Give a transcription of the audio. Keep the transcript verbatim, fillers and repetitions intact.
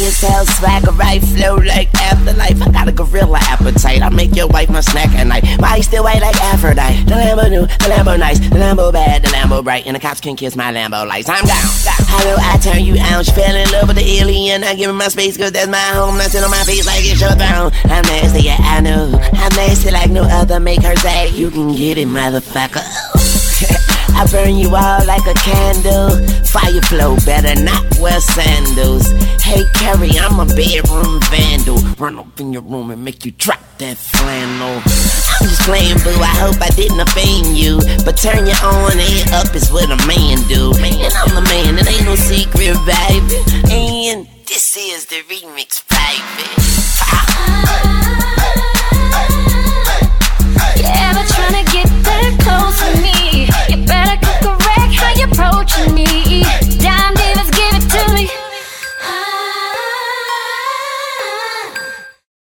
yourself, swagger right, flow like afterlife. I got a gorilla appetite. I make your wife my snack at night. Why you still white like Aphrodite? The Lambo new, the Lambo nice, the Lambo bad, the Lambo bright, and the cops can kiss my Lambo lights. I'm down, down. How do I turn you out? She fell in love with the alien. I give her my space, cause that's my home. I sit on my face like it's your throne. I'm nasty, yeah, I know. I'm nasty like no other. Make her say, you can get it, motherfucker. I burn you all like a candle. Fire flow, better not wear sandals. Hey Carrie, I'm a bedroom vandal. Run up in your room and make you drop that flannel. I'm just playing, boo, I hope I didn't offend you. But turn your on and up is what a man do. And I'm the man, it ain't no secret, baby. And this is the remix, baby. Yeah, but tryna get that close to me, you better come correct how you approaching me.